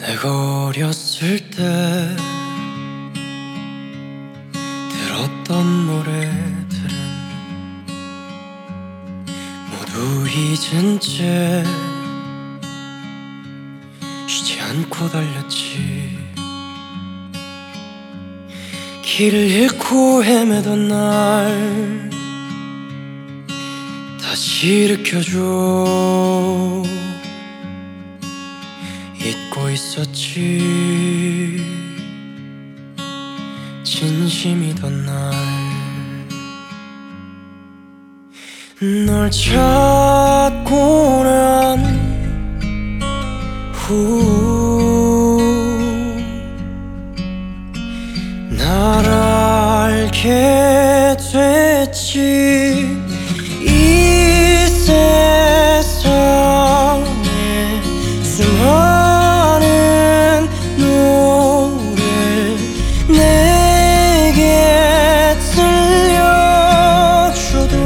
내가 어렸을 때 들었던 노래들은 모두 잊은 채 쉬지 않고 달렸지. 길을 잃고 헤매던 날 다시 일으켜줘. 잊고 있었지 진심이던 날. 널 찾고 난 후 날 알게 됐지. 이 세상에 수많은 노래 내게 들려줘도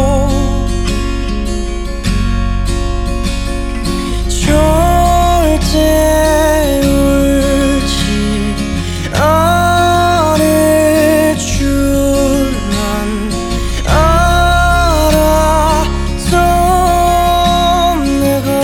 절대 울지 않을 줄 난 알았어. 내가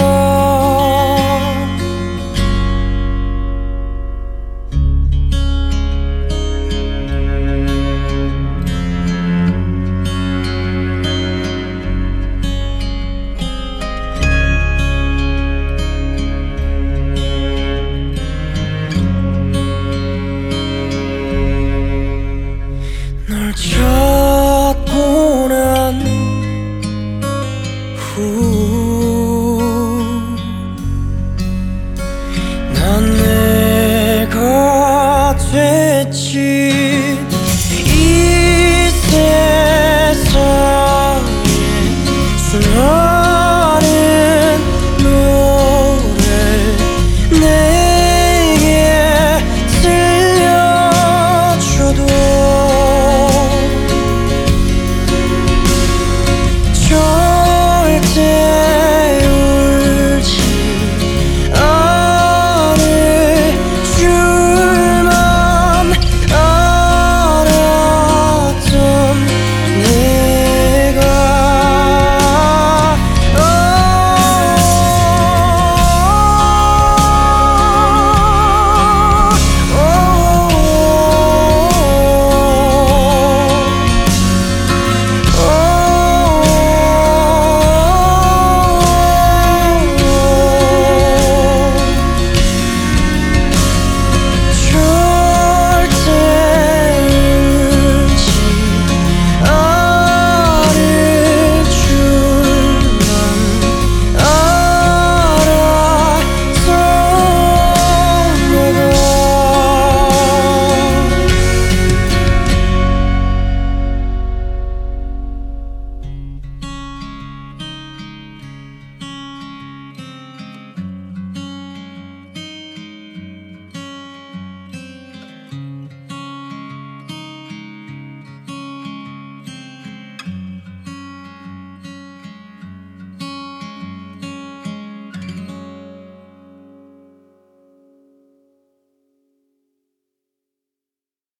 널 찾고 난 후 난 내가 됐지.